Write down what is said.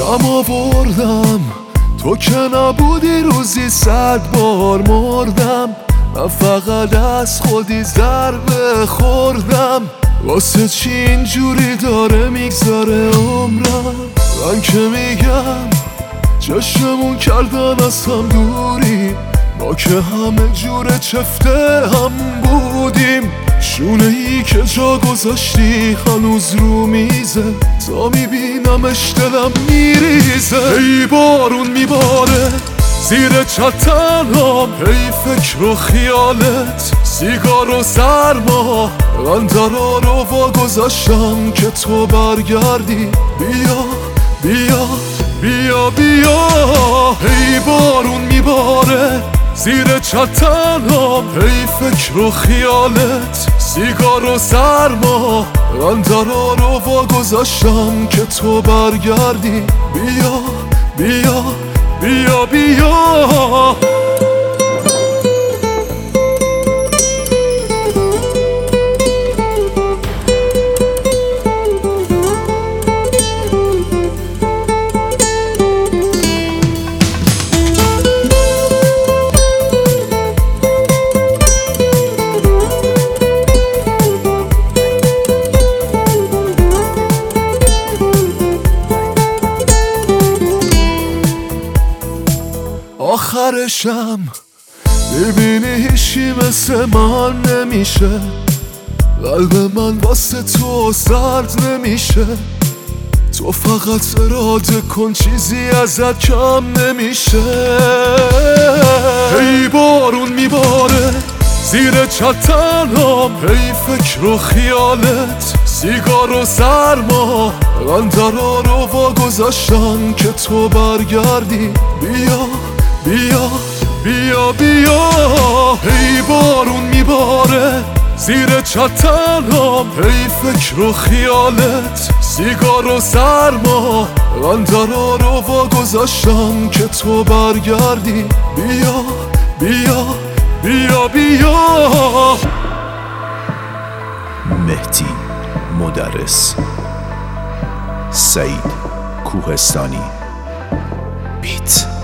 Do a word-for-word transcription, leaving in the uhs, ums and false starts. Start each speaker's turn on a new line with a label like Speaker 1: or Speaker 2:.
Speaker 1: غم آوردم تو که نبودی روزی صد بار مردم. من فقط از خودی ضربه خوردم. واسه چی اینجوری داره میگذره عمرم؟ من که میگم چشممون کردن از هم دوری، ما که همه جوره چفته هم بودیم. شونه ای که جا گذاشتی هنوز رو میزه، تا میبینمش دلم میریزه. ای بارون میباره زیر چتنام، ای فکر و خیالت سیگار و سرما. من درا رو وا گذاشتم که تو برگردی. بیا بیا بیا بیا. ای بارون میباره زیر چتنام، ای فکر و خیالت سیگار و سرما. من درا رو وا گذاشتم که تو برگردی. بیا بیا بیا بیا. آخرشم ببینی هیچی مثل من نمیشه. قلب من واسه تو سرد نمیشه. تو فقط اراده کن چیزی ازت کم نمیشه. ای بارون میباره زیر چتنام، ای فکر و خیالت سیگار و سرما. من درا رو وا گذاشتم که تو برگردی. بیا بیا بیا بیا. ای بارون میباره زیر چتنام، ای فکر و خیالت سیگار و سرما. من درا رو وا گذاشتم که تو برگردی. بیا بیا بیا بیا.
Speaker 2: مهدی مدرس، سعید کوهستانی. بیت